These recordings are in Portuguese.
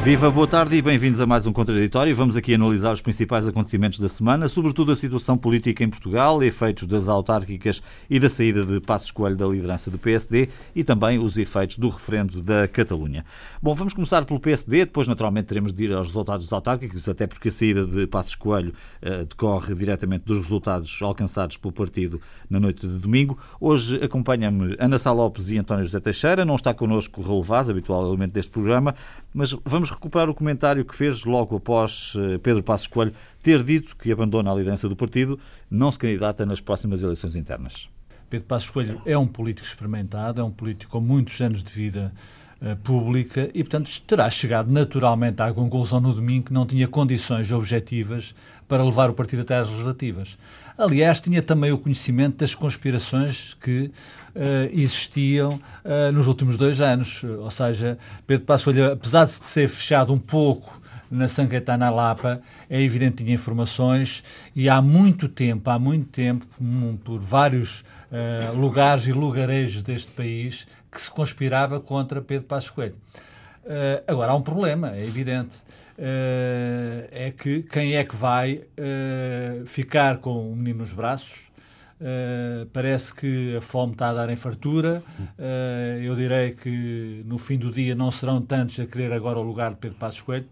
Viva, boa tarde e bem-vindos a mais um Contraditório. Vamos aqui analisar os principais acontecimentos da semana, sobretudo a situação política em Portugal, efeitos das autárquicas e da saída de Passos Coelho da liderança do PSD e também os efeitos do referendo da Catalunha. Bom, vamos começar pelo PSD, depois naturalmente teremos de ir aos resultados autárquicos, até porque a saída de Passos Coelho decorre diretamente dos resultados alcançados pelo partido na noite de domingo. Hoje acompanha-me Ana Sá Lopes e António José Teixeira, não está connosco Raul Vaz, habitual elemento deste programa, mas vamos recuperar o comentário que fez logo após Pedro Passos Coelho ter dito que abandona a liderança do partido, não se candidata nas próximas eleições internas. Pedro Passos Coelho é um político experimentado, é um político com muitos anos de vida pública e, portanto, terá chegado naturalmente à conclusão no domingo que não tinha condições objetivas para levar o partido até às legislativas. Aliás, tinha também o conhecimento das conspirações que existiam nos últimos 2 anos. Ou seja, Pedro Passos Coelho, apesar de ser fechado um pouco na Sancaetana Lapa, é evidente que tinha informações e há muito tempo, por vários lugares e lugarejos deste país, que se conspirava contra Pedro Passos Coelho. Agora, há um problema, é evidente. É que quem é que vai ficar com o menino nos braços? Parece que a fome está a dar em fartura. Eu direi que no fim do dia não serão tantos a querer agora o lugar de Pedro Passos Coelho.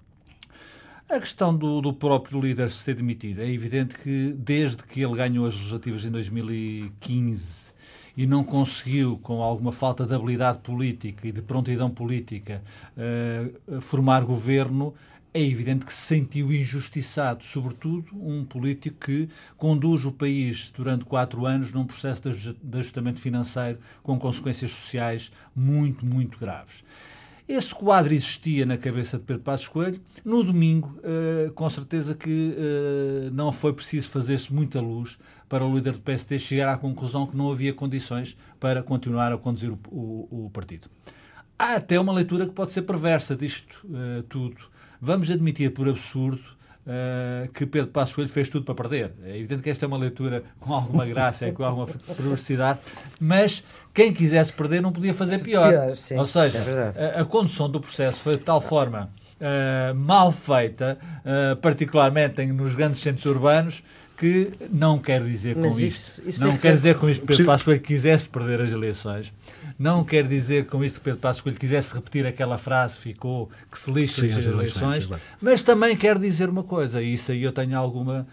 A questão do próprio líder ser demitido. É evidente que desde que ele ganhou as legislativas em 2015 e não conseguiu, com alguma falta de habilidade política e de prontidão política, formar governo, é evidente que se sentiu injustiçado, sobretudo um político que conduz o país durante 4 anos num processo de ajustamento financeiro com consequências sociais muito, muito graves. Esse quadro existia na cabeça de Pedro Passos Coelho. No domingo, com certeza que não foi preciso fazer-se muita luz para o líder do PSD chegar à conclusão que não havia condições para continuar a conduzir o partido. Há até uma leitura que pode ser perversa disto tudo. Vamos admitir por absurdo que Pedro Passos Coelho fez tudo para perder. É evidente que esta é uma leitura com alguma graça, com alguma perversidade, mas quem quisesse perder não podia fazer pior. Sim, ou seja, a condução do processo foi de tal forma mal feita, particularmente nos grandes centros urbanos, que não quer dizer com isto que Pedro Passos Coelho quisesse perder as eleições. Não quer dizer com isto que Pedro Passos Coelho quisesse repetir aquela frase que se lixa as eleições, mas também quer dizer uma coisa, e isso aí eu tenho alguma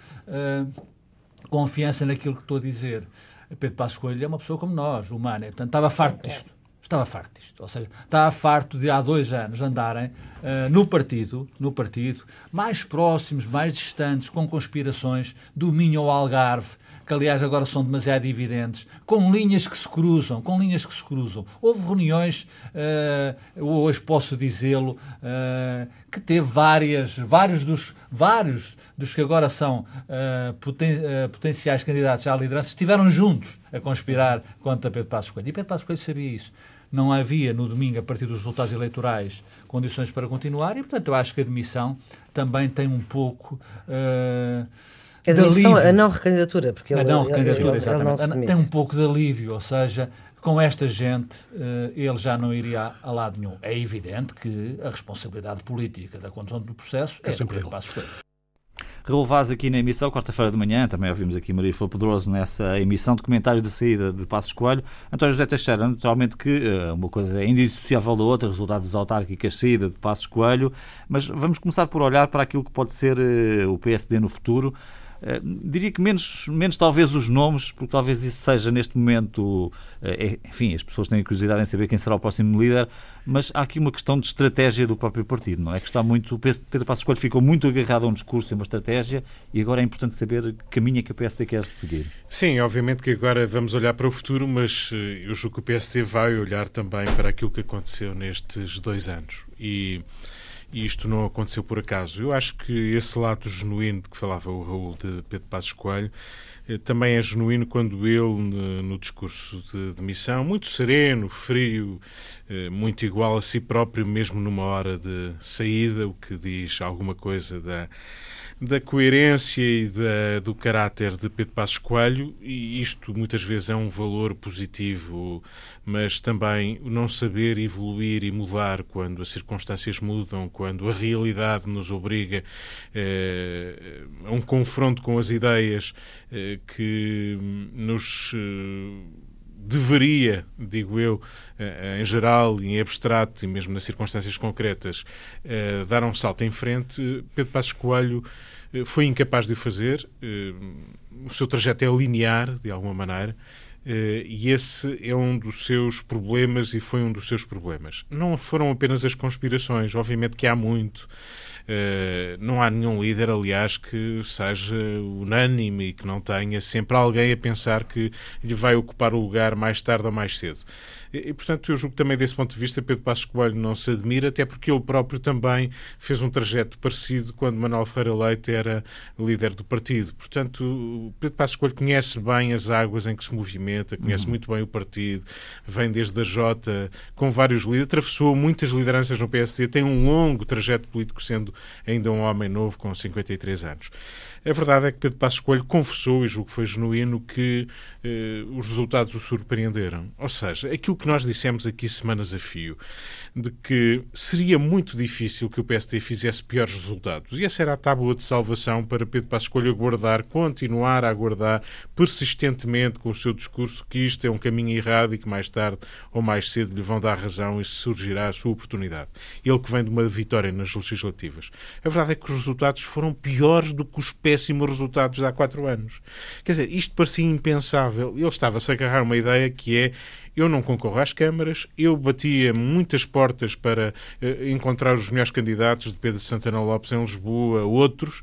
confiança naquilo que estou a dizer. Pedro Passos Coelho é uma pessoa como nós, humana, portanto estava farto disto. Ou seja, estava farto de há 2 anos andarem no partido, mais próximos, mais distantes, com conspirações do Minho ao Algarve, que aliás agora são demasiado evidentes, com linhas que se cruzam. Houve reuniões, hoje posso dizê-lo, que teve vários dos que agora são potenciais candidatos à liderança estiveram juntos a conspirar contra Pedro Passos Coelho. E Pedro Passos Coelho sabia isso. Não havia, no domingo, a partir dos resultados eleitorais, condições para continuar e, portanto, eu acho que a demissão também tem um pouco de alívio. A não recandidatura, porque ele não se demite. Tem um pouco de alívio, ou seja, com esta gente ele já não iria a lado nenhum. É evidente que a responsabilidade política da condução do processo é sempre Pedro Passos Coelho. Raul Vaz aqui na emissão, quarta-feira de manhã, também ouvimos aqui Maria Flor Pedroso nessa emissão de comentário de saída de Passos Coelho. António José Teixeira, naturalmente que uma coisa é indissociável da outra, resultados autárquicos, saída de Passos Coelho, mas vamos começar por olhar para aquilo que pode ser o PSD no futuro. Diria que menos talvez os nomes, porque talvez isso seja neste momento, enfim, as pessoas têm curiosidade em saber quem será o próximo líder, mas há aqui uma questão de estratégia do próprio partido, não é? Que está muito, Pedro Passos Coelho ficou muito agarrado a um discurso e uma estratégia e agora é importante saber que caminho é que a PSD quer seguir. Sim, obviamente que agora vamos olhar para o futuro, mas eu julgo que o PSD vai olhar também para aquilo que aconteceu nestes 2 anos e isto não aconteceu por acaso. Eu acho que esse lado genuíno de que falava o Raul de Pedro Passos Coelho também é genuíno quando ele, no discurso de demissão, muito sereno, frio, muito igual a si próprio, mesmo numa hora de saída, o que diz alguma coisa da coerência e do caráter de Pedro Passos Coelho, e isto muitas vezes é um valor positivo, mas também o não saber evoluir e mudar quando as circunstâncias mudam, quando a realidade nos obriga a um confronto com as ideias que nos deveria, digo eu, em geral e em abstrato e mesmo nas circunstâncias concretas, dar um salto em frente. Pedro Passos Coelho foi incapaz de o fazer. O seu trajeto é linear, de alguma maneira, e esse é um dos seus problemas e foi um dos seus problemas. Não foram apenas as conspirações, obviamente que há muito. Não há nenhum líder, aliás, que seja unânime e que não tenha sempre alguém a pensar que lhe vai ocupar o lugar mais tarde ou mais cedo. E, portanto, eu julgo que também desse ponto de vista Pedro Passos Coelho não se admira, até porque ele próprio também fez um trajeto parecido quando Manuel Ferreira Leite era líder do partido. Portanto, Pedro Passos Coelho conhece bem as águas em que se movimenta, conhece muito bem o partido, vem desde a Jota, com vários líderes, atravessou muitas lideranças no PSD, tem um longo trajeto político, sendo ainda um homem novo com 53 anos. A verdade é que Pedro Passos Coelho confessou, e julgo que foi genuíno, que os resultados o surpreenderam. Ou seja, aquilo que nós dissemos aqui semanas a fio, de que seria muito difícil que o PSD fizesse piores resultados. E essa era a tábua de salvação para Pedro Passos Coelho aguardar, continuar a aguardar persistentemente com o seu discurso que isto é um caminho errado e que mais tarde ou mais cedo lhe vão dar razão e surgirá a sua oportunidade. Ele que vem de uma vitória nas legislativas. A verdade é que os resultados foram piores do que os péssimos resultados de há 4 anos. Quer dizer, isto parecia impensável. Ele estava-se a agarrar uma ideia que é: eu não concorro às câmaras, eu batia muitas portas para encontrar os melhores candidatos de Pedro Santana Lopes em Lisboa, outros.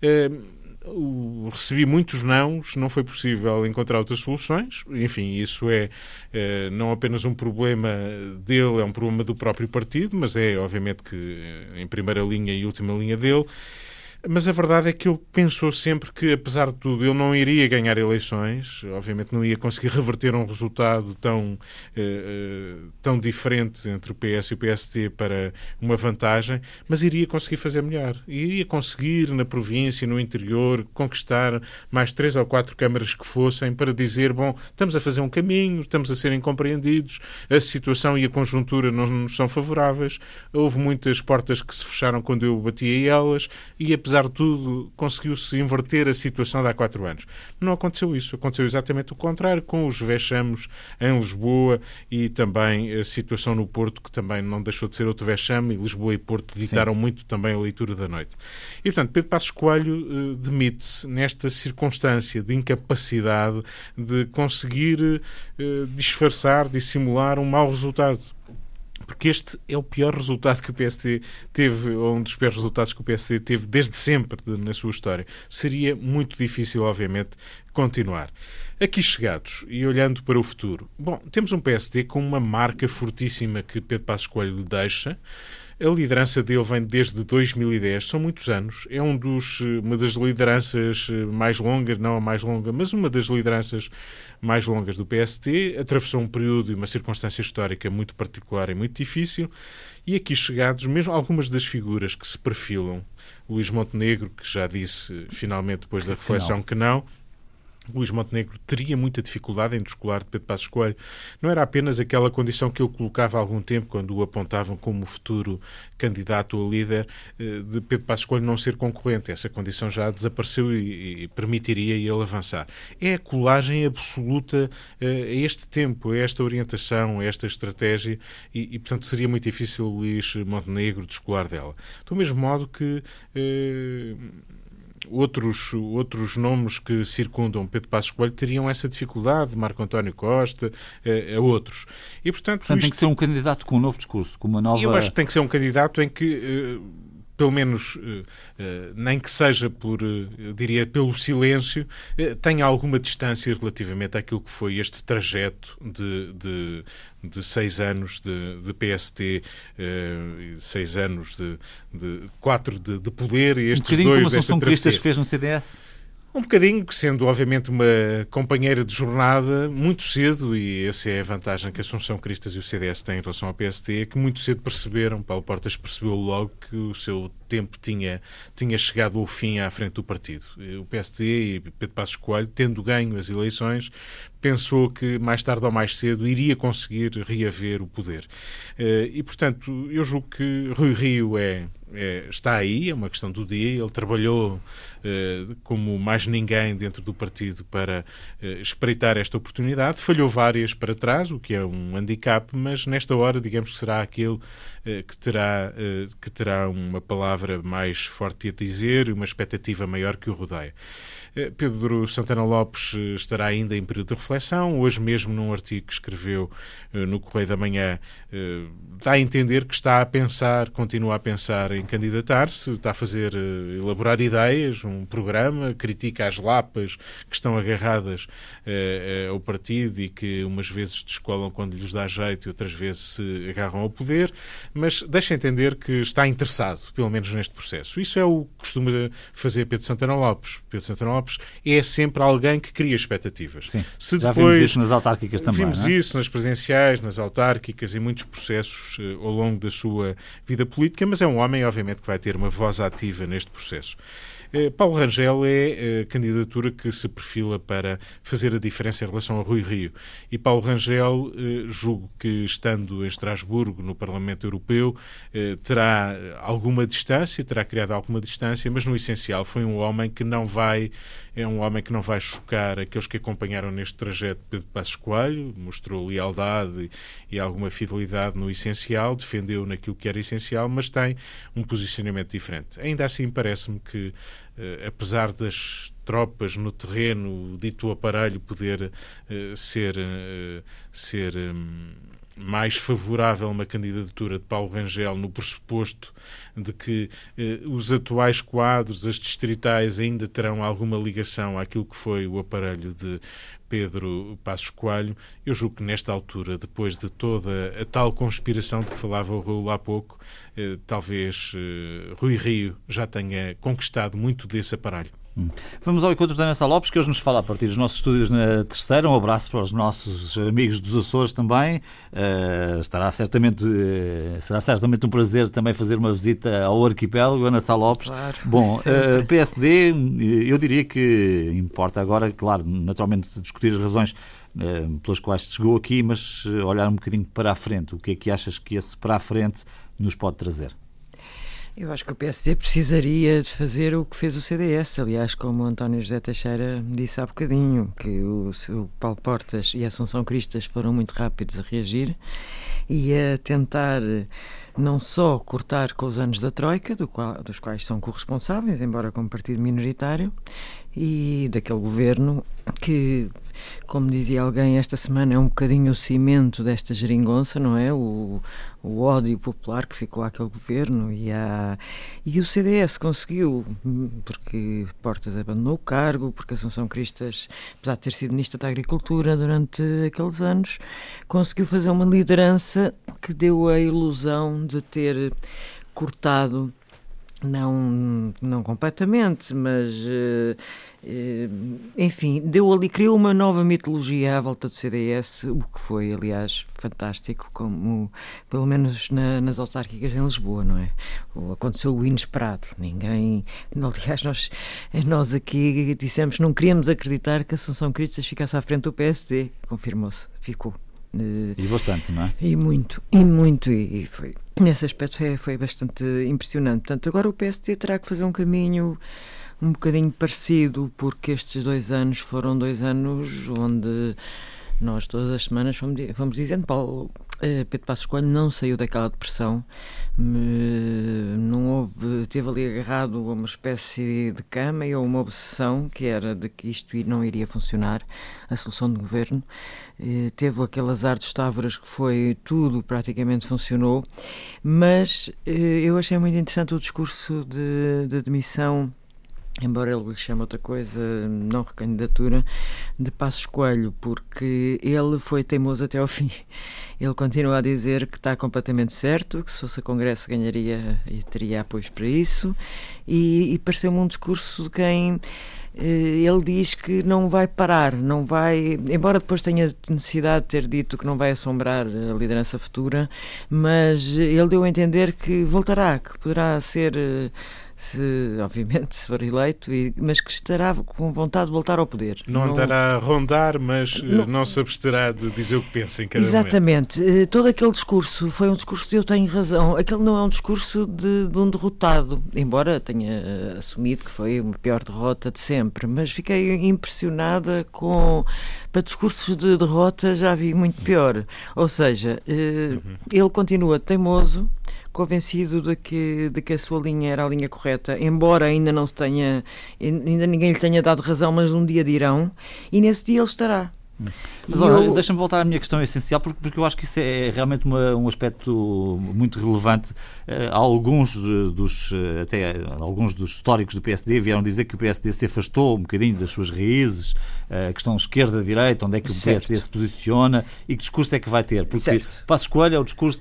Recebi muitos não foi possível encontrar outras soluções. Enfim, isso é não apenas um problema dele, é um problema do próprio partido, mas é, obviamente, que em primeira linha e última linha dele. Mas a verdade é que ele pensou sempre que, apesar de tudo, ele não iria ganhar eleições, obviamente não ia conseguir reverter um resultado tão diferente entre o PS e o PSD para uma vantagem, mas iria conseguir fazer melhor. Iria conseguir, na província, no interior, conquistar mais 3 ou 4 câmaras que fossem para dizer: bom, estamos a fazer um caminho, estamos a ser incompreendidos, a situação e a conjuntura não nos são favoráveis, houve muitas portas que se fecharam quando eu batia elas e, apesar de tudo, conseguiu-se inverter a situação de há 4 anos. Não aconteceu isso. Aconteceu exatamente o contrário, com os vexames em Lisboa e também a situação no Porto, que também não deixou de ser outro vexame, e Lisboa e Porto ditaram muito também a leitura da noite. E, portanto, Pedro Passos Coelho demite-se nesta circunstância de incapacidade de conseguir disfarçar, dissimular um mau resultado. Porque este é o pior resultado que o PSD teve, ou um dos piores resultados que o PSD teve desde sempre na sua história. Seria muito difícil, obviamente, continuar. Aqui chegados e olhando para o futuro, bom, temos um PSD com uma marca fortíssima que Pedro Passos Coelho lhe deixa. A liderança dele vem desde 2010, são muitos anos. É uma das lideranças mais longas, não a mais longa, mas uma das lideranças mais longas do PSD. Atravessou um período e uma circunstância histórica muito particular e muito difícil. E aqui chegados, mesmo algumas das figuras que se perfilam, Luís Montenegro, que já disse finalmente depois da reflexão que não, Luís Montenegro teria muita dificuldade em descolar de Pedro Passos Coelho. Não era apenas aquela condição que ele colocava há algum tempo, quando o apontavam como futuro candidato a líder, de Pedro Passos Coelho não ser concorrente. Essa condição já desapareceu e permitiria ele avançar. É a colagem absoluta a este tempo, a esta orientação, a esta estratégia e portanto, seria muito difícil Luís Montenegro descolar dela. Do mesmo modo que outros nomes que circundam Pedro Passos Coelho teriam essa dificuldade, Marco António Costa, a outros. E, portanto tem que ser um candidato com um novo discurso, com uma nova... Eu acho que tem que ser um candidato em que, pelo menos, nem que seja diria, pelo silêncio, tenha alguma distância relativamente àquilo que foi este trajeto de 6 anos de PSD, 6 anos 4 de poder, e estes dois como a Assunção Cristas fez no CDS? Um bocadinho, sendo obviamente uma companheira de jornada, muito cedo, e essa é a vantagem que a Assunção Cristas e o CDS têm em relação ao PSD, que muito cedo perceberam, Paulo Portas percebeu logo que o seu tempo tinha chegado ao fim à frente do partido. O PSD e Pedro Passos Coelho, tendo ganho as eleições, pensou que mais tarde ou mais cedo iria conseguir reaver o poder. E, portanto, eu julgo que Rui Rio está aí, é uma questão do dia. Ele trabalhou como mais ninguém dentro do partido para espreitar esta oportunidade. Falhou várias para trás, o que é um handicap, mas nesta hora, digamos que será aquele que terá uma palavra mais forte a dizer, uma expectativa maior que o rodeia. Pedro Santana Lopes estará ainda em período de reflexão. Hoje mesmo, num artigo que escreveu no Correio da Manhã, dá a entender que está a pensar, continua a pensar em candidatar-se, está a elaborar ideias, um programa, critica as lapas que estão agarradas ao partido e que umas vezes descolam quando lhes dá jeito e outras vezes se agarram ao poder, mas deixa entender que está interessado, pelo menos neste processo. Isso é o que costuma fazer Pedro Santana Lopes. Pedro Santana Lopes é sempre alguém que cria expectativas. Sim, já vimos isso nas autárquicas também. Vimos isso nas presidenciais, nas autárquicas e muitos processos ao longo da sua vida política, mas é um homem, obviamente, que vai ter uma voz ativa neste processo. Paulo Rangel é a candidatura que se perfila para fazer a diferença em relação a Rui Rio. E Paulo Rangel, julgo que estando em Estrasburgo, no Parlamento Europeu, terá criado alguma distância, mas no essencial foi um homem que não vai chocar aqueles que acompanharam neste trajeto Pedro Passos Coelho, mostrou lealdade e alguma fidelidade no essencial, defendeu naquilo que era essencial, mas tem um posicionamento diferente. Ainda assim, parece-me que, apesar das tropas no terreno, o dito aparelho poder ser mais favorável a uma candidatura de Paulo Rangel no pressuposto de que os atuais quadros, as distritais, ainda terão alguma ligação àquilo que foi o aparelho de Pedro Passos Coelho, eu julgo que nesta altura, depois de toda a tal conspiração de que falava o Raul há pouco, talvez Rui Rio já tenha conquistado muito desse aparelho. Vamos ao encontro da Ana Sá Lopes, que hoje nos fala a partir dos nossos estúdios na Terceira. Um abraço para os nossos amigos dos Açores também. Será certamente um prazer também fazer uma visita ao arquipélago, Ana Sá Lopes. Claro. Bom, PSD, eu diria que importa agora, claro, naturalmente discutir as razões pelas quais se chegou aqui, mas olhar um bocadinho para a frente. O que é que achas que esse para a frente nos pode trazer? Eu acho que o PSD precisaria de fazer o que fez o CDS, aliás, como o António José Teixeira disse há bocadinho, que o Paulo Portas e a Assunção Cristas foram muito rápidos a reagir e a tentar não só cortar com os anos da Troika, dos quais são corresponsáveis, embora como partido minoritário, e daquele governo que, como dizia alguém esta semana, é um bocadinho o cimento desta geringonça, não é? O ódio popular que ficou àquele governo e o CDS conseguiu, porque Portas abandonou o cargo, porque Assunção Cristas, apesar de ter sido Ministra da Agricultura durante aqueles anos, conseguiu fazer uma liderança que deu a ilusão de ter cortado, não completamente, mas enfim, criou uma nova mitologia à volta do CDS, o que foi, aliás, fantástico, como pelo menos nas autárquicas em Lisboa, não é? Aconteceu o inesperado. Aliás, nós aqui dissemos que não queríamos acreditar que a Assunção Cristas ficasse à frente do PSD. Confirmou-se, ficou. E bastante, não é? E muito, e foi. Nesse aspecto foi bastante impressionante. Portanto, agora o PSD terá que fazer um caminho um bocadinho parecido, porque estes 2 anos foram 2 anos onde nós todas as semanas fomos dizendo, Pedro Passos Coelho não saiu daquela depressão, esteve ali agarrado a uma espécie de cama e a uma obsessão que era de que isto não iria funcionar, a solução de governo. Teve aquele azar dos Távoras que foi tudo, praticamente funcionou, mas eu achei muito interessante o discurso de demissão, embora ele lhe chame outra coisa, não recandidatura, de Passos Coelho, porque ele foi teimoso até ao fim. Ele continua a dizer que está completamente certo, que se fosse a Congresso ganharia e teria apoios para isso, e pareceu-me um discurso de quem ele diz que não vai parar, não vai, embora depois tenha necessidade de ter dito que não vai assombrar a liderança futura, mas ele deu a entender que voltará, que poderá ser, obviamente, se for eleito, mas que estará com vontade de voltar ao poder. Não andará a rondar, mas não se absterá de dizer o que pensa em cada momento. Exatamente. Todo aquele discurso foi um discurso de eu tenho razão. Aquele não é um discurso de um derrotado, embora tenha assumido que foi a pior derrota de sempre, mas fiquei impressionada para discursos de derrota já vi muito pior. Ou seja, ele continua teimoso, convencido de que a sua linha era a linha correta, embora ainda ninguém lhe tenha dado razão, mas um dia dirão, e nesse dia ele estará. Mas deixa-me voltar à minha questão essencial, porque eu acho que isso é realmente um aspecto muito relevante. Alguns dos históricos do PSD vieram dizer que o PSD se afastou um bocadinho das suas raízes, a questão esquerda-direita, onde é que o PSD se posiciona e que discurso é que vai ter, porque Passos Coelho é o discurso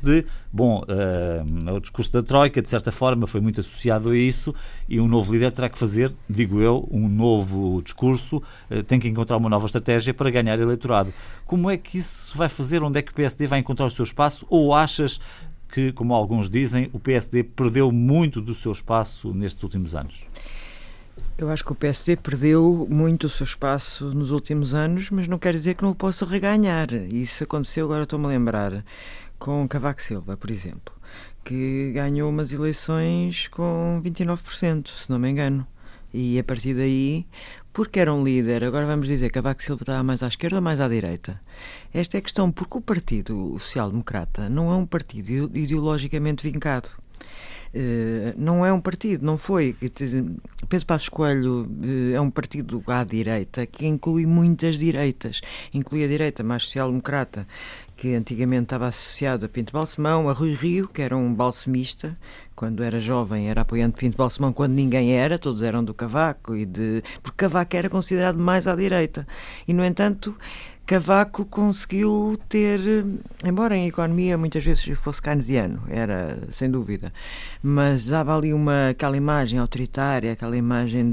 é o discurso da Troika, de certa forma foi muito associado a isso, e um novo líder terá que fazer, digo eu, um novo discurso, tem que encontrar uma nova estratégia para ganhar eleitorado. Como é que isso se vai fazer? Onde é que o PSD vai encontrar o seu espaço? Ou achas que, como alguns dizem, o PSD perdeu muito do seu espaço nestes últimos anos? Eu acho que o PSD perdeu muito o seu espaço nos últimos anos, mas não quer dizer que não o possa reganhar. Isso aconteceu, agora estou-me a lembrar, com Cavaco Silva, por exemplo, que ganhou umas eleições com 29%, se não me engano. E a partir daí, porque era um líder, agora vamos dizer que Cavaco Silva estava mais à esquerda ou mais à direita? Esta é a questão, porque o Partido Social Democrata não é um partido ideologicamente vincado. Não é um partido, não foi. Pedro Passos Coelho é um partido à direita que inclui muitas direitas. Inclui a direita mais social-democrata, que antigamente estava associado a Pinto Balsemão, a Rui Rio, que era um balsemista. Quando era jovem era apoiante de Pinto Balsemão, quando ninguém era, todos eram do Cavaco, porque Cavaco era considerado mais à direita. E, no entanto, Cavaco conseguiu ter, embora em economia muitas vezes fosse keynesiano, era sem dúvida, mas dava ali aquela imagem autoritária, aquela imagem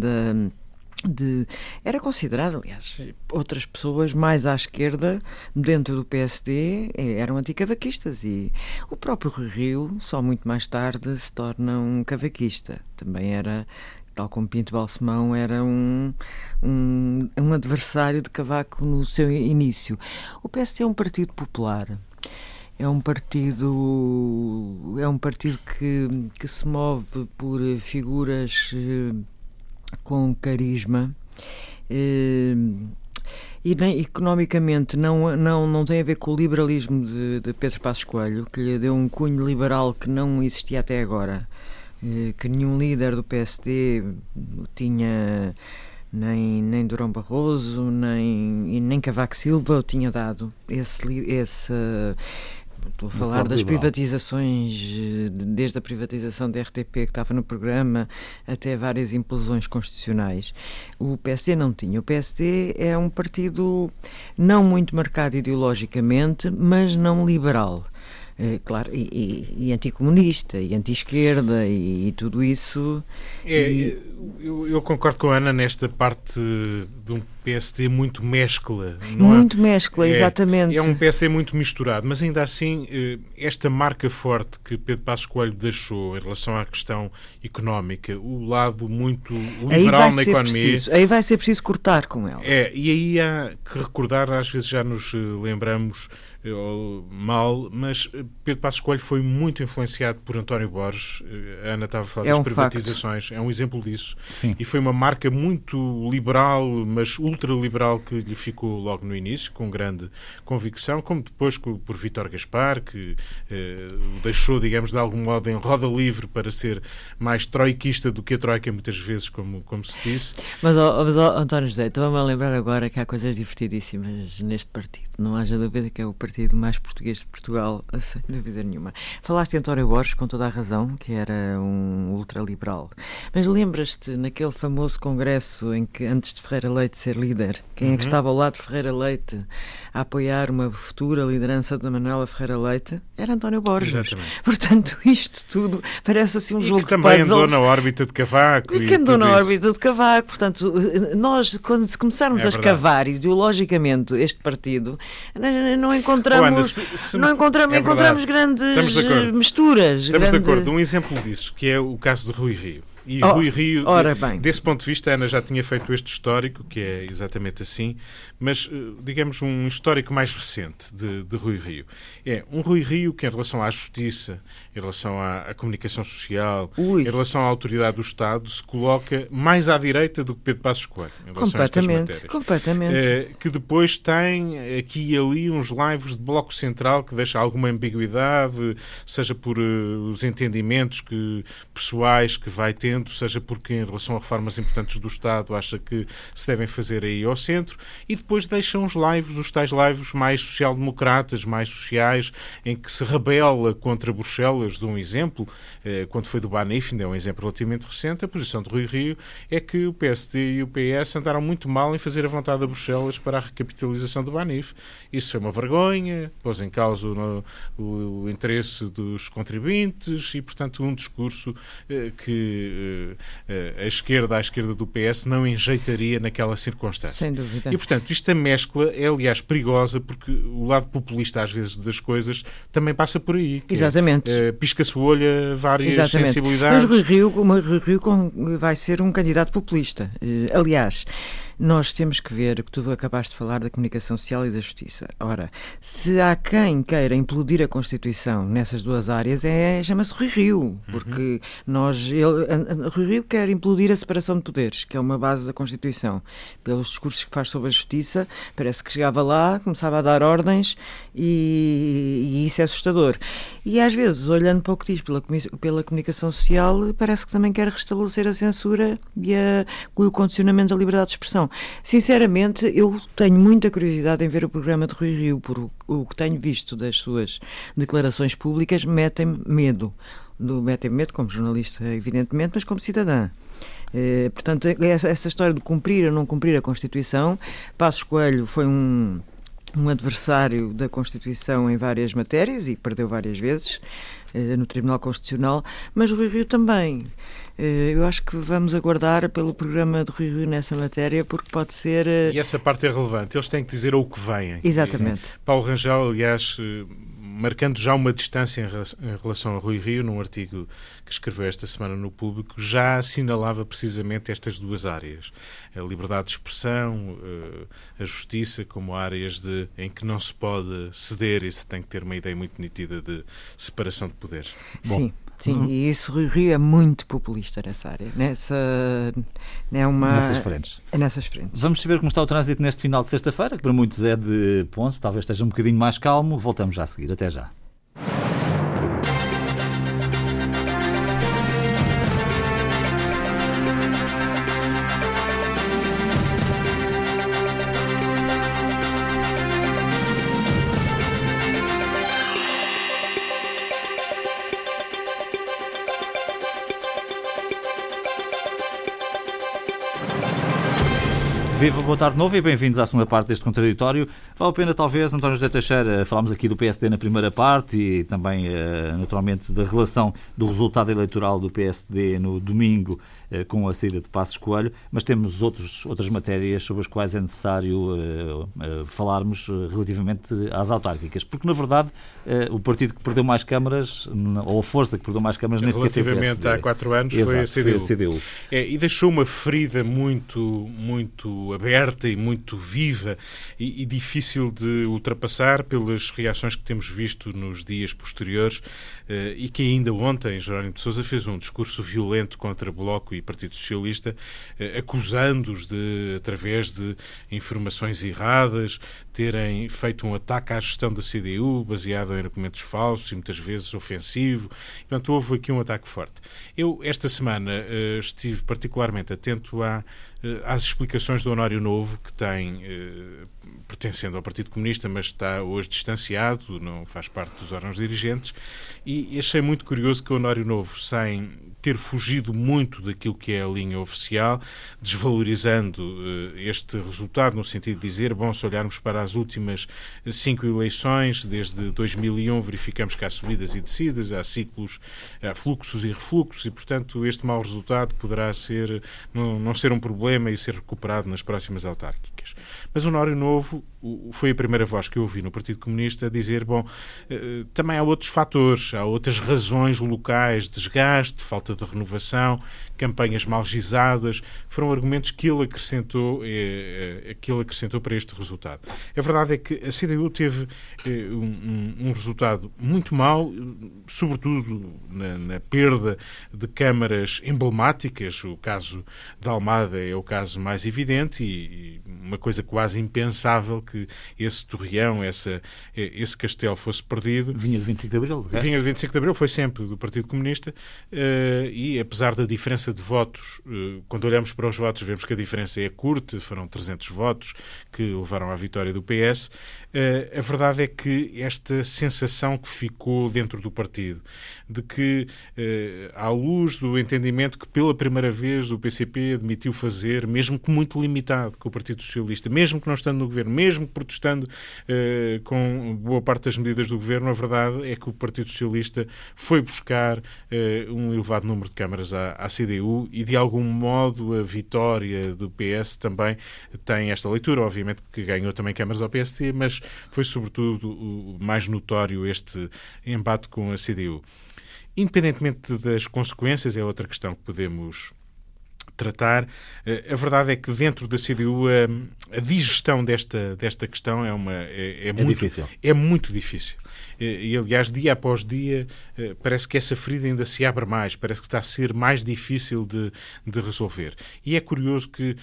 era considerado, aliás, outras pessoas mais à esquerda dentro do PSD eram anticavaquistas, e o próprio Rui Rio só muito mais tarde se torna um cavaquista. Também era, tal como Pinto Balsemão, era um adversário de Cavaco no seu início. O PSD é um partido popular. É um partido que se move por figuras com carisma, e bem, economicamente não tem a ver com o liberalismo de Pedro Passos Coelho, que lhe deu um cunho liberal que não existia até agora, que nenhum líder do PSD tinha, nem Durão Barroso, nem Cavaco Silva o tinha dado. Estou a falar das privatizações, desde a privatização da RTP, que estava no programa, até várias implosões constitucionais. O PSD não tinha. O PSD é um partido não muito marcado ideologicamente, mas não liberal. Claro, e anticomunista, e anti-esquerda, e tudo isso. Eu concordo com a Ana nesta parte de um PSD muito mescla. Muito mescla, exatamente. É um PSD muito misturado, mas ainda assim, esta marca forte que Pedro Passos Coelho deixou em relação à questão económica, o lado muito liberal na economia... Aí vai ser preciso cortar com ela. E aí há que recordar, às vezes já nos lembramos mal, mas Pedro Passos Coelho foi muito influenciado por António Borges. A Ana estava a falar das privatizações, é um exemplo disso. Sim. E foi uma marca muito liberal, mas ultraliberal, que lhe ficou logo no início, com grande convicção, como depois por Vítor Gaspar, que deixou, digamos, de algum modo em roda livre para ser mais troiquista do que a Troika, muitas vezes, como se disse. Mas António José, estou-me a lembrar agora que há coisas divertidíssimas neste partido. Não haja dúvida que é o partido mais português de Portugal, sem dúvida nenhuma. Falaste de António Borges, com toda a razão, que era um ultraliberal. Mas lembras-te, naquele famoso congresso em que, antes de Ferreira Leite ser líder? Quem é que estava ao lado de Ferreira Leite a apoiar uma futura liderança de Manuela Ferreira Leite? Era António Borges. Exatamente. Portanto, isto tudo parece assim um jogo de puzzles. E que também andou na órbita de Cavaco. E que andou na órbita de Cavaco. Portanto, nós, quando começarmos a escavar ideologicamente este partido, não encontramos, encontramos grandes misturas. Estamos de acordo. Um exemplo disso, que é o caso de Rui Rio. E Rui Rio, desse ponto de vista, a Ana já tinha feito este histórico, que é exatamente assim, mas, digamos, um histórico mais recente de Rui Rio. É um Rui Rio que, em relação à justiça, em relação à comunicação social, em relação à autoridade do Estado, se coloca mais à direita do que Pedro Passos Coelho, em relação a estas matérias. Completamente. Que depois tem aqui e ali uns laivos de bloco central que deixa alguma ambiguidade, seja por os entendimentos pessoais que vai ter, seja porque em relação a reformas importantes do Estado acha que se devem fazer aí ao centro, e depois deixam os tais laivos mais social-democratas, mais sociais, em que se rebela contra Bruxelas. Dou um exemplo, quando foi do Banif, ainda é um exemplo relativamente recente, a posição de Rui Rio é que o PSD e o PS andaram muito mal em fazer a vontade de Bruxelas para a recapitalização do Banif. Isso foi uma vergonha, pôs em causa o interesse dos contribuintes e, portanto, um discurso que à esquerda do PS não enjeitaria naquela circunstância. Sem dúvida. E, portanto, esta mescla é, aliás, perigosa, porque o lado populista, às vezes, das coisas também passa por aí. Exatamente. Pisca-se o olho a várias sensibilidades. Mas Rui Rio vai ser um candidato populista. Aliás, nós temos que ver o que tu acabaste de falar da comunicação social e da justiça. Ora, se há quem queira implodir a Constituição nessas duas áreas, chama-se Rui Rio, porque Rui Rio quer implodir a separação de poderes, que é uma base da Constituição. Pelos discursos que faz sobre a justiça, parece que chegava lá, começava a dar ordens e isso é assustador. E às vezes, olhando para o que diz pela comunicação social, parece que também quer restabelecer a censura e o condicionamento da liberdade de expressão. Sinceramente, eu tenho muita curiosidade em ver o programa de Rui Rio, porque o que tenho visto das suas declarações públicas mete-me medo. Mete-me medo como jornalista, evidentemente, mas como cidadã. Portanto, essa história de cumprir ou não cumprir a Constituição, Passos Coelho foi um adversário da Constituição em várias matérias e perdeu várias vezes no Tribunal Constitucional, mas o Rui Rio também. Eu acho que vamos aguardar pelo programa de Rui Rio nessa matéria, porque pode ser... E essa parte é relevante. Eles têm que dizer o que vêm. Exatamente. Paulo Rangel, aliás, marcando já uma distância em relação a Rui Rio, num artigo que escreveu esta semana no Público, já assinalava precisamente estas duas áreas. A liberdade de expressão, a justiça, como áreas em que não se pode ceder e se tem que ter uma ideia muito nítida de separação de poderes. Sim. Sim, e isso, Rui Rio é muito populista nessa área. Nessas frentes. Nessas frentes. Vamos saber como está o trânsito neste final de sexta-feira, que para muitos é de ponto, talvez esteja um bocadinho mais calmo. Voltamos já a seguir. Até já. Viva, boa tarde de novo e bem-vindos à segunda parte deste contraditório. Vale a pena, talvez, António José Teixeira, falámos aqui do PSD na primeira parte e também, naturalmente, da relação do resultado eleitoral do PSD no domingo com a saída de Passos Coelho, mas temos outras matérias sobre as quais é necessário falarmos relativamente às autárquicas, porque, na verdade, o partido que perdeu mais câmaras, ou a força que perdeu mais câmaras, nem sequer foi o PSD. Relativamente há 4 anos. Exato, foi a CDU. E deixou uma ferida muito aberta e muito viva e difícil de ultrapassar pelas reações que temos visto nos dias posteriores e que ainda ontem Jerónimo de Sousa fez um discurso violento contra Bloco e Partido Socialista, acusando-os de, através de informações erradas, terem feito um ataque à gestão da CDU baseado em argumentos falsos e muitas vezes ofensivo. Portanto, houve aqui um ataque forte. Eu, esta semana, estive particularmente atento às explicações do Honório Novo, que tem, pertencendo ao Partido Comunista, mas está hoje distanciado, não faz parte dos órgãos dirigentes, e achei muito curioso que o Honório Novo, sem ter fugido muito daquilo que é a linha oficial, desvalorizando este resultado, no sentido de dizer, bom, se olharmos para as últimas 5 eleições, desde 2001, verificamos que há subidas e descidas, há ciclos, há fluxos e refluxos, e, portanto, este mau resultado poderá não ser um problema e ser recuperado nas próximas autárquicas. Mas o Nório Novo foi a primeira voz que eu ouvi no Partido Comunista a dizer, bom, também há outros fatores, há outras razões locais, desgaste, falta de renovação, campanhas mal gizadas, foram argumentos que ele acrescentou para este resultado. A verdade é que a CDU teve um resultado muito mau, sobretudo na perda de câmaras emblemáticas. O caso de Almada é o caso mais evidente e uma coisa quase impensável que esse Torreão, esse castelo fosse perdido. Vinha de 25 de Abril, de resto. Vinha de 25 de Abril, foi sempre do Partido Comunista, e apesar da diferença de votos, quando olhamos para os votos vemos que a diferença é curta, foram 300 votos que levaram à vitória do PS. A verdade é que esta sensação que ficou dentro do partido, de que, à luz do entendimento que pela primeira vez o PCP admitiu fazer, mesmo que muito limitado com o Partido Socialista, mesmo que não estando no governo, mesmo que protestando com boa parte das medidas do governo, a verdade é que o Partido Socialista foi buscar um elevado número de câmaras à CDU e, de algum modo, a vitória do PS também tem esta leitura. Obviamente que ganhou também câmaras ao PST, mas foi sobretudo o mais notório este embate com a CDU. Independentemente das consequências, é outra questão que podemos tratar. A verdade é que dentro da CDU a digestão desta questão é muito difícil. E, aliás, dia após dia, parece que essa ferida ainda se abre mais, parece que está a ser mais difícil de resolver. E é curioso que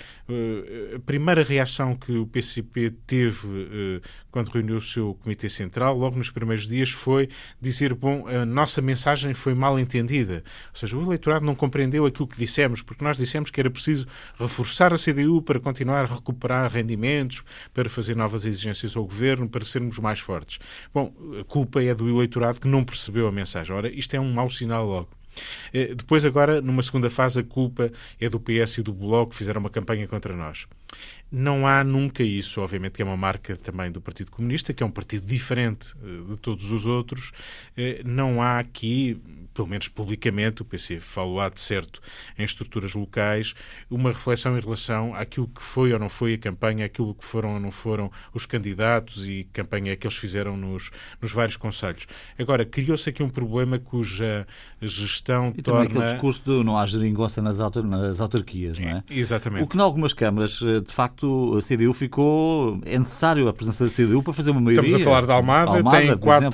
a primeira reação que o PCP teve quando reuniu o seu Comitê Central, logo nos primeiros dias, foi dizer, bom, a nossa mensagem foi mal entendida. Ou seja, o eleitorado não compreendeu aquilo que dissemos, porque nós dissemos que era preciso reforçar a CDU para continuar a recuperar rendimentos, para fazer novas exigências ao governo, para sermos mais fortes. Bom, a culpa é do eleitorado que não percebeu a mensagem. Ora, isto é um mau sinal logo. Depois, agora, numa segunda fase, a culpa é do PS e do Bloco, que fizeram uma campanha contra nós. Não há nunca isso, obviamente, que é uma marca também do Partido Comunista, que é um partido diferente de todos os outros. Não há aqui, pelo menos publicamente, o PC falou de certo em estruturas locais, uma reflexão em relação àquilo que foi ou não foi a campanha, àquilo que foram ou não foram os candidatos e campanha que eles fizeram nos vários concelhos. Agora, criou-se aqui um problema cuja gestão e torna... também aquele discurso de não há geringonça nas autarquias, não é? Exatamente. O que em algumas câmaras, de facto, a CDU ficou... É necessário a presença da CDU para fazer uma maioria. Estamos a falar de Almada tem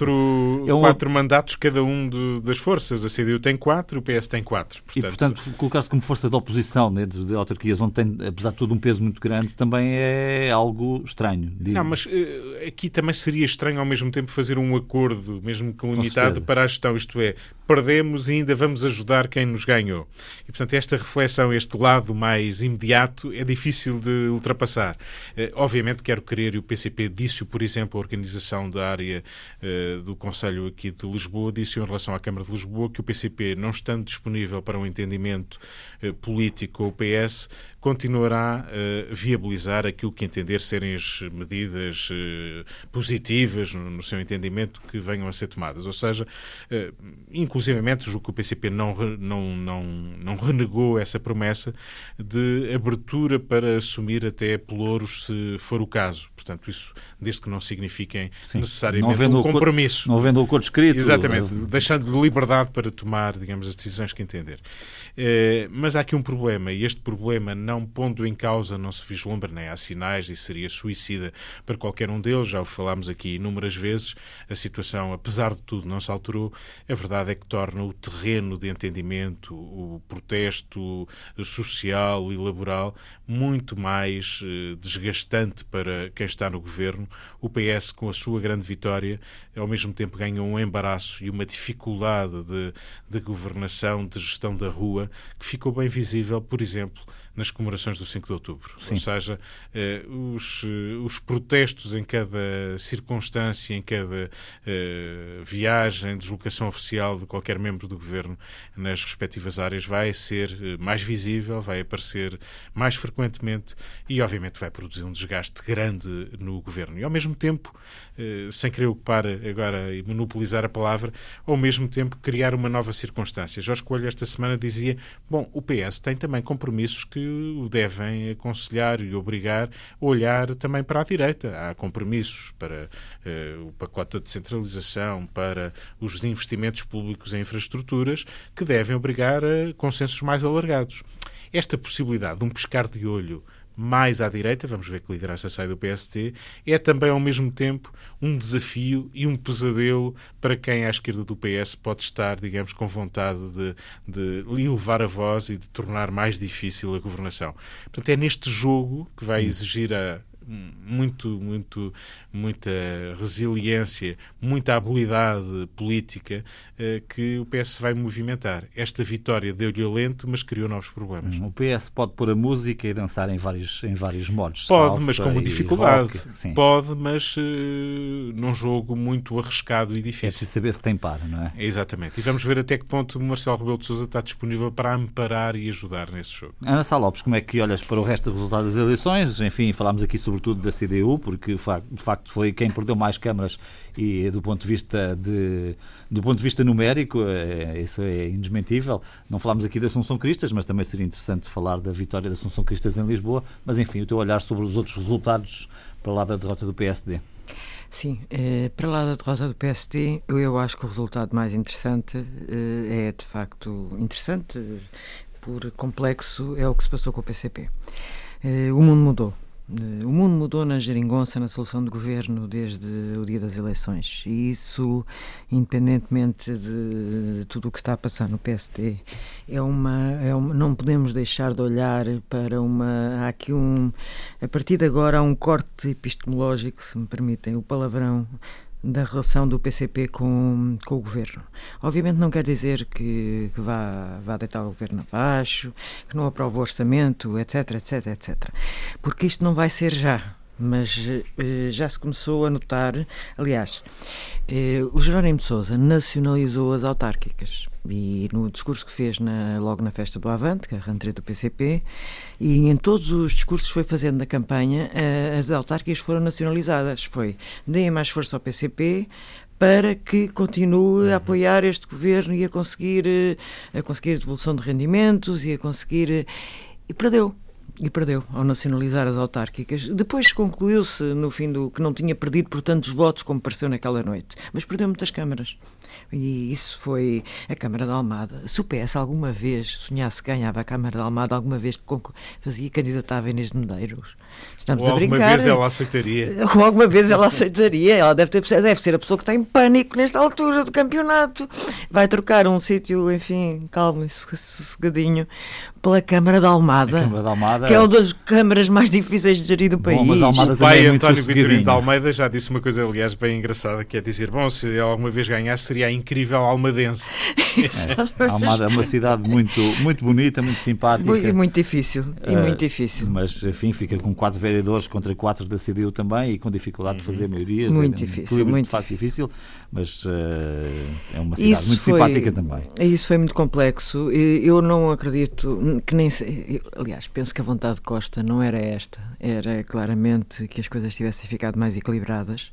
quatro mandatos cada um das forças. A CDU tem 4, o PS tem 4. E, portanto, colocar-se como força de oposição dentro de autarquias, onde tem, apesar de todo, um peso muito grande, também é algo estranho. Digo. Não, mas aqui também seria estranho ao mesmo tempo fazer um acordo, mesmo que limitado, para a gestão. Isto é, perdemos e ainda vamos ajudar quem nos ganhou. E, portanto, esta reflexão, este lado mais imediato, é difícil de ultrapassar. Obviamente, quero crer, e o PCP disse-o, por exemplo, a organização da área do Conselho aqui de Lisboa, disse-o em relação à Câmara de Lisboa, que o PCP, não estando disponível para um entendimento político com o PS, continuará a viabilizar aquilo que entender serem as medidas positivas, no seu entendimento, que venham a ser tomadas. Ou seja, inclusivamente, julgo que o PCP não renegou essa promessa de abertura para assumir até pelouros, se for o caso. Portanto, isso, desde que não signifiquem necessariamente um compromisso. Não havendo acordo escrito. Exatamente, deixando liberdade para tomar, digamos, as decisões que entender. Mas há aqui um problema, e este problema, não pondo em causa, não se vislumbra, nem há sinais, e seria suicida para qualquer um deles. Já o falámos aqui inúmeras vezes. A situação, apesar de tudo, não se alterou. A verdade é que torna o terreno de entendimento, o protesto social e laboral, muito mais desgastante para quem está no governo. O PS, com a sua grande vitória, ao mesmo tempo ganhou um embaraço e uma dificuldade de governação, de gestão da rua, que ficou bem visível, por exemplo, nas comemorações do 5 de outubro. Sim. Ou seja, os protestos em cada circunstância, em cada viagem, deslocação oficial de qualquer membro do governo nas respectivas áreas vai ser mais visível, vai aparecer mais frequentemente e, obviamente, vai produzir um desgaste grande no governo. E, ao mesmo tempo, sem querer ocupar agora e monopolizar a palavra, ao mesmo tempo criar uma nova circunstância. Jorge Coelho esta semana dizia, bom, o PS tem também compromissos que o devem aconselhar e obrigar a olhar também para a direita. Há compromissos para o pacote de descentralização, para os investimentos públicos em infraestruturas, que devem obrigar a consensos mais alargados. Esta possibilidade de um piscar de olho mais à direita, vamos ver que liderança sai do PST, é também ao mesmo tempo um desafio e um pesadelo para quem à esquerda do PS pode estar, digamos, com vontade de elevar a voz e de tornar mais difícil a governação. Portanto, é neste jogo que vai exigir muita resiliência, muita habilidade política que o PS vai movimentar. Esta vitória deu-lhe alento, mas criou novos problemas. O PS pode pôr a música e dançar em vários modos. Pode, mas com dificuldade. Rock, pode, mas num jogo muito arriscado e difícil. É preciso saber se tem par, não é? Exatamente. E vamos ver até que ponto o Marcelo Rebelo de Sousa está disponível para amparar e ajudar nesse jogo. Ana Sá Lopes, como é que olhas para o resto do resultado das eleições? Enfim, falámos aqui sobretudo da CDU, porque de facto foi quem perdeu mais câmaras e do ponto de vista numérico, isso é indesmentível. Não falámos aqui da Assunção Cristas, mas também seria interessante falar da vitória da Assunção Cristas em Lisboa. Mas enfim, o teu olhar sobre os outros resultados para lá da derrota do PSD. Sim, para lá da derrota do PSD, eu acho que o resultado mais interessante é de facto interessante, por complexo, é o que se passou com o PCP. O mundo mudou. O mundo mudou na geringonça, na solução de governo desde o dia das eleições e isso, independentemente de tudo o que está a passar no PSD, não podemos deixar de olhar para há aqui a partir de agora há um corte epistemológico, se me permitem o palavrão, da relação do PCP com o governo. Obviamente não quer dizer que vá deitar o governo abaixo, que não aprova o orçamento, etc, etc, etc. Porque isto não vai ser já. Mas já se começou a notar, aliás, o Jerónimo de Sousa nacionalizou as autárquicas e no discurso que fez logo na festa do Avante, que é a rentrée do PCP, e em todos os discursos que foi fazendo na campanha, as autárquicas foram nacionalizadas. Foi, deem mais força ao PCP para que continue a apoiar este governo e a conseguir devolução de rendimentos e a conseguir... E perdeu ao nacionalizar as autárquicas. Depois concluiu-se, no fim que não tinha perdido por tantos votos como pareceu naquela noite. Mas perdeu muitas câmaras. E isso foi a Câmara de Almada. Se o PS alguma vez sonhasse que ganhava a Câmara de Almada, alguma vez candidatava a Inês de Medeiros. Estamos a brincar. Alguma vez ela aceitaria. Ou alguma vez ela aceitaria. Ela deve ser a pessoa que está em pânico nesta altura do campeonato. Vai trocar um sítio, enfim, calmo e sossegadinho, pela Câmara de Almada. A Câmara de Almada... que é uma das câmaras mais difíceis de gerir do país. Mas Almada o pai é muito António Vitorino de Almeida já disse uma coisa, aliás, bem engraçada, que é dizer, bom, se ela alguma vez ganhasse, seria a incrível almadense. Almada é uma cidade muito, muito bonita, muito simpática. E muito difícil. Mas, enfim, fica com 4 vereadores contra 4 da CDU também e com dificuldade de fazer maiorias. Muito difícil. De facto difícil, mas é uma cidade muito simpática também. Isso foi muito complexo. Eu não acredito que nem sei... Aliás, penso que a vontade de Costa não era esta. Era claramente que as coisas tivessem ficado mais equilibradas.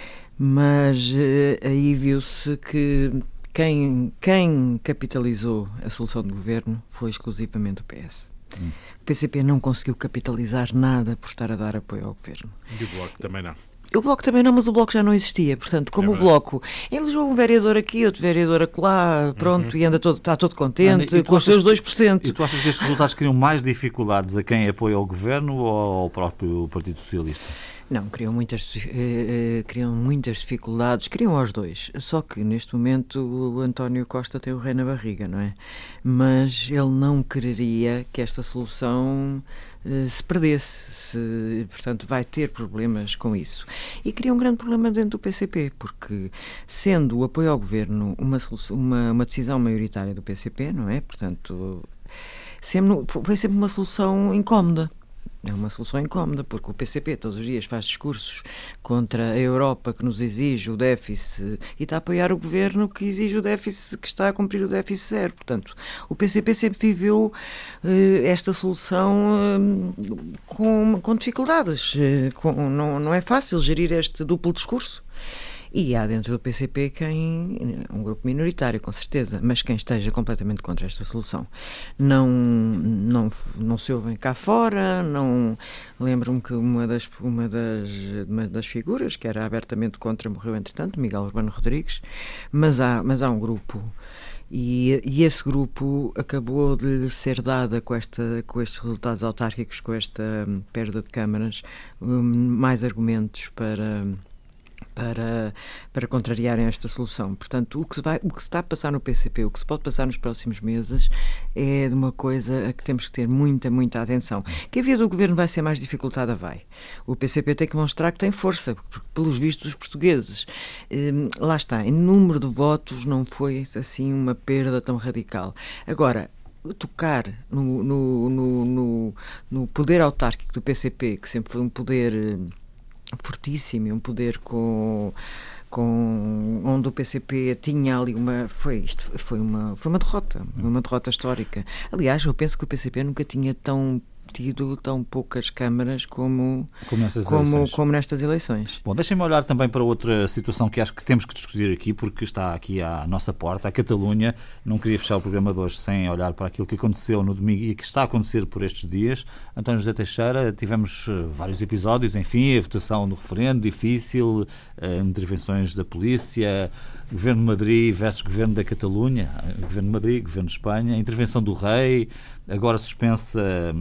Mas aí viu-se que quem capitalizou a solução de governo foi exclusivamente o PS. O PCP não conseguiu capitalizar nada por estar a dar apoio ao governo. E o Bloco também não. O Bloco também não, mas o Bloco já não existia. Portanto, como o Bloco... Em Lisboa, um vereador aqui, outro vereador acolá, pronto, e está todo contente com os seus 2%. E tu achas que estes resultados criam mais dificuldades a quem apoia o governo ou ao próprio Partido Socialista? Não, criam muitas dificuldades, criam aos dois. Só que, neste momento, o António Costa tem o rei na barriga, não é? Mas ele não quereria que esta solução se perdesse. Portanto, vai ter problemas com isso. E cria um grande problema dentro do PCP, porque, sendo o apoio ao governo uma decisão maioritária do PCP, não é? Portanto... foi sempre uma solução incómoda. É uma solução incómoda, porque o PCP todos os dias faz discursos contra a Europa que nos exige o déficit e está a apoiar o governo que exige o déficit, que está a cumprir o déficit zero. Portanto, o PCP sempre viveu esta solução com dificuldades. Não é fácil gerir este duplo discurso. E há dentro do PCP um grupo minoritário, com certeza, mas quem esteja completamente contra esta solução. Não se ouvem cá fora, lembro-me que uma das figuras que era abertamente contra morreu, entretanto, Miguel Urbano Rodrigues, mas há um grupo. E esse grupo acabou de lhe ser dada com estes resultados autárquicos, com esta perda de câmaras, mais argumentos para contrariarem esta solução. Portanto, o que se está a passar no PCP, o que se pode passar nos próximos meses, é de uma coisa a que temos que ter muita, muita atenção. Que a via do governo vai ser mais dificultada, vai. O PCP tem que mostrar que tem força, porque, pelos vistos dos portugueses, lá está, em número de votos não foi assim uma perda tão radical. Agora, tocar no poder autárquico do PCP, que sempre foi um poder fortíssimo e um poder onde o PCP tinha ali foi uma derrota histórica. Aliás, eu penso que o PCP nunca tinha tido tão poucas câmaras como nestas eleições. Bom, deixem-me olhar também para outra situação que acho que temos que discutir aqui, porque está aqui à nossa porta, a Catalunha. Não queria fechar o programa de hoje sem olhar para aquilo que aconteceu no domingo e que está a acontecer por estes dias. António José Teixeira, tivemos vários episódios, enfim, a votação no referendo, difícil, intervenções da polícia, Governo de Madrid versus Governo da Catalunha, Governo de Madrid, Governo de Espanha, a intervenção do rei, agora suspenso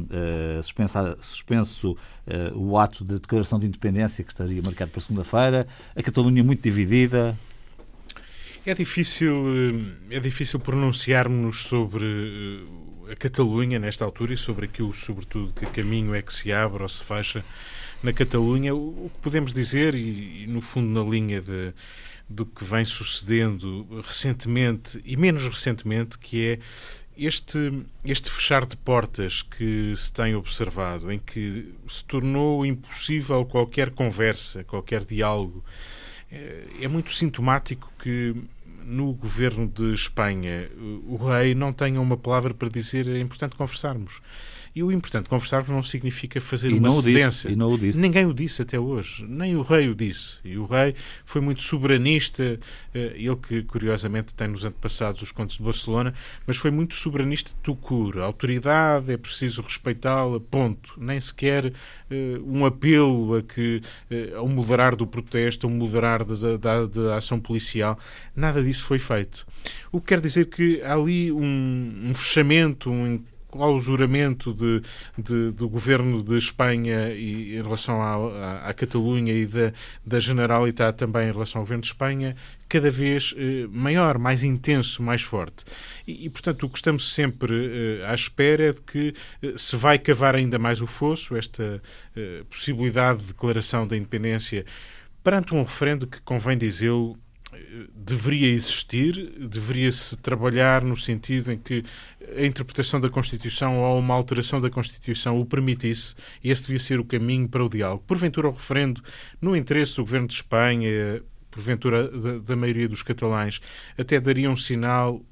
o ato de declaração de independência que estaria marcado para segunda-feira, a Catalunha muito dividida. É difícil pronunciarmos sobre a Catalunha nesta altura e sobre aquilo, sobretudo, que caminho é que se abre ou se fecha na Catalunha. O que podemos dizer, e no fundo na linha do que vem sucedendo recentemente e menos recentemente, que é este fechar de portas que se tem observado, em que se tornou impossível qualquer conversa, qualquer diálogo. É muito sintomático que no governo de Espanha o rei não tenha uma palavra para dizer é importante conversarmos. E o importante conversarmos não significa fazer uma cedência. Não o disse. Ninguém o disse até hoje. Nem o rei o disse. E o rei foi muito soberanista, ele que curiosamente tem nos antepassados os contos de Barcelona, mas foi muito soberanista de tucur. A autoridade é preciso respeitá-la, ponto. Nem sequer um apelo ao moderar do protesto, ao moderar da ação policial. Nada disso foi feito. O que quer dizer que há ali um fechamento, um clausuramento do governo de Espanha e em relação à Catalunha e da Generalitat também em relação ao governo de Espanha, cada vez maior, mais intenso, mais forte. E, portanto, o que estamos sempre à espera é de que se vai cavar ainda mais o fosso, esta possibilidade de declaração da independência perante um referendo que, convém dizê-lo, deveria existir, deveria-se trabalhar no sentido em que a interpretação da Constituição ou uma alteração da Constituição o permitisse, e esse devia ser o caminho para o diálogo. Porventura o referendo, no interesse do Governo de Espanha, porventura da maioria dos catalães, até daria um sinal,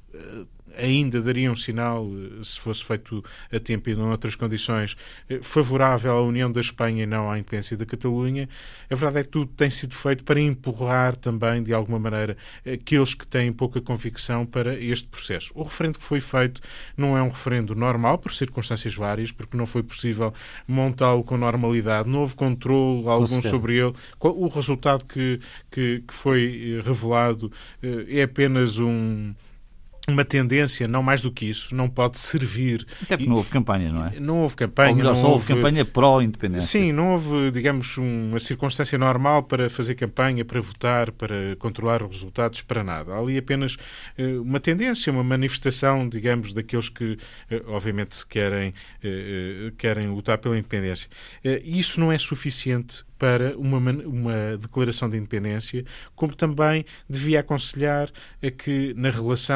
se fosse feito a tempo e em outras condições, favorável à união da Espanha e não à independência da Catalunha. A verdade é que tudo tem sido feito para empurrar também, de alguma maneira, aqueles que têm pouca convicção para este processo. O referendo que foi feito não é um referendo normal, por circunstâncias várias, porque não foi possível montá-lo com normalidade, não houve controle algum sobre ele. O resultado que foi revelado é apenas uma tendência, não mais do que isso, não pode servir. Até porque não houve campanha, não é? Não houve campanha. Ou melhor, só houve campanha pró-independência. Sim, não houve, digamos, uma circunstância normal para fazer campanha, para votar, para controlar os resultados, para nada. Há ali apenas uma tendência, uma manifestação, digamos, daqueles que, obviamente, se querem lutar pela independência. Isso não é suficiente para uma declaração de independência, como também devia aconselhar a que, na relação entre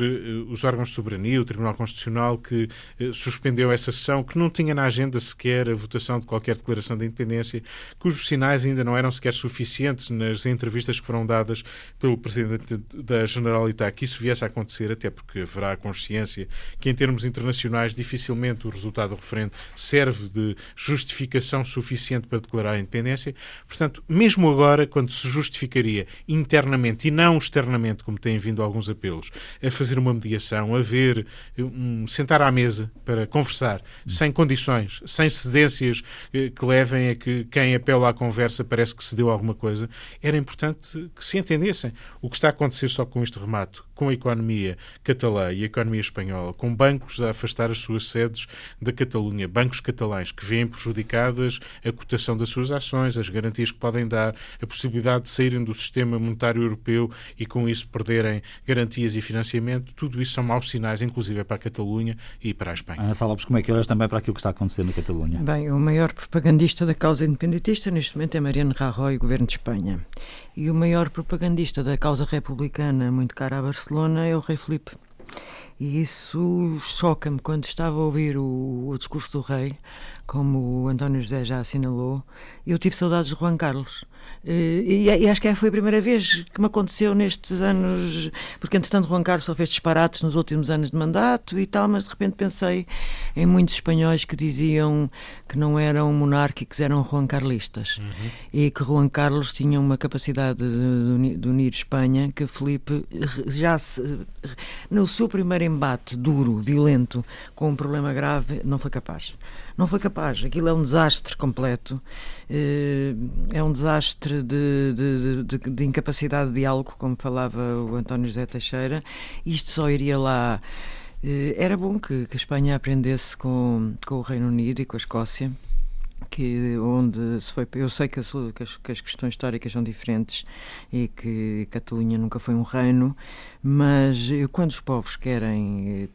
entre os órgãos de soberania, o Tribunal Constitucional, que suspendeu essa sessão, que não tinha na agenda sequer a votação de qualquer declaração de independência, cujos sinais ainda não eram sequer suficientes nas entrevistas que foram dadas pelo Presidente da Generalitat, que isso viesse a acontecer, até porque haverá a consciência que, em termos internacionais, dificilmente o resultado do referendo serve de justificação suficiente para declarar a independência. Portanto, mesmo agora, quando se justificaria internamente e não externamente, como têm vindo alguns apelos, a fazer uma mediação, a ver, sentar à mesa para conversar, sem condições, sem cedências que levem a que quem apela à conversa parece que cedeu alguma coisa, era importante que se entendessem. O que está a acontecer, só com este remato, com a economia catalã e a economia espanhola, com bancos a afastar as suas sedes da Catalunha, bancos catalães que veem prejudicadas a cotação das suas ações, as garantias que podem dar, a possibilidade de saírem do sistema monetário europeu e com isso perderem garantias e financiamento, tudo isso são maus sinais, inclusive para a Catalunha e para a Espanha. Ana Salopes, como é que olhas também para aquilo que está a acontecer na Catalunha? Bem, o maior propagandista da causa independentista neste momento é Mariano Rajoy, governo de Espanha. E o maior propagandista da causa republicana, muito cara a Barcelona, é o rei Filipe. E isso choca-me quando estava a ouvir o discurso do rei, como o António José já assinalou. Eu tive saudades de Juan Carlos. E acho que foi a primeira vez que me aconteceu nestes anos, porque entretanto Juan Carlos só fez disparates nos últimos anos de mandato e tal, mas de repente pensei em muitos espanhóis que diziam que não eram monárquicos, eram juancarlistas. E que Juan Carlos tinha uma capacidade de unir Espanha que Filipe no seu primeiro embate duro, violento, com um problema grave, não foi capaz. Não foi capaz. Aquilo é um desastre completo. É um desastre de incapacidade de diálogo, como falava o António José Teixeira. Isto só iria lá. Era bom que a Espanha aprendesse com o Reino Unido e com a Escócia, onde se foi. Eu sei que as questões históricas são diferentes e que Catalunha nunca foi um reino, mas quando os povos querem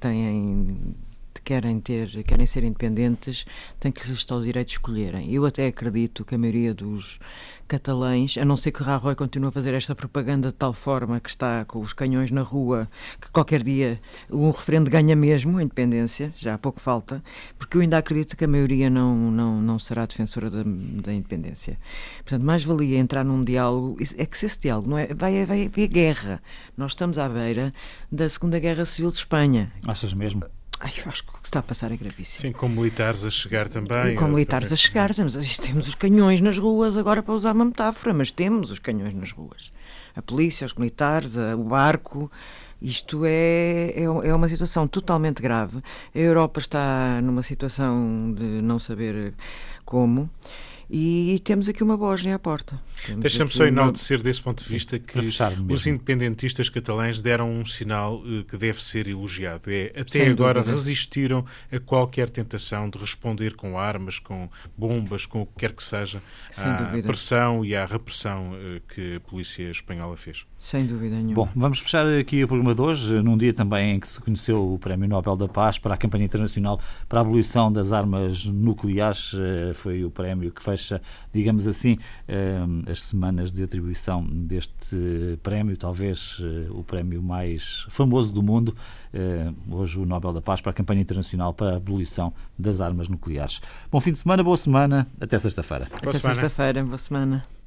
ser independentes, tem que lhes estar o direito de escolherem. Eu até acredito que a maioria dos catalães, a não ser que Rajoy continue a fazer esta propaganda de tal forma que está com os canhões na rua, que qualquer dia um referendo ganha mesmo a independência, já há pouco falta, porque eu ainda acredito que a maioria não será defensora da independência. Portanto, mais valia entrar num diálogo, é que se esse diálogo não é, vai haver guerra. Nós estamos à beira da Segunda Guerra Civil de Espanha. Achas mesmo? Eu acho que o que está a passar é gravíssimo. Sim, com militares a chegar também. Com militares a chegar. Temos os canhões nas ruas, agora para usar uma metáfora, mas temos os canhões nas ruas. A polícia, os militares, o barco. Isto é uma situação totalmente grave. A Europa está numa situação de não saber como. E temos aqui uma Bósnia à porta. Deixa-me só enaltecer desse ponto de vista que os independentistas catalães deram um sinal que deve ser elogiado. Até agora resistiram a qualquer tentação de responder com armas, com bombas, com o que quer que seja, à pressão e à repressão que a polícia espanhola fez. Sem dúvida nenhuma. Bom, vamos fechar aqui o programa de hoje, num dia também em que se conheceu o Prémio Nobel da Paz para a campanha internacional para a abolição das armas nucleares. Foi o prémio que fecha, digamos assim, as semanas de atribuição deste prémio, talvez o prémio mais famoso do mundo. Hoje o Nobel da Paz para a campanha internacional para a abolição das armas nucleares. Bom fim de semana, boa semana, até sexta-feira. Até sexta-feira, boa semana.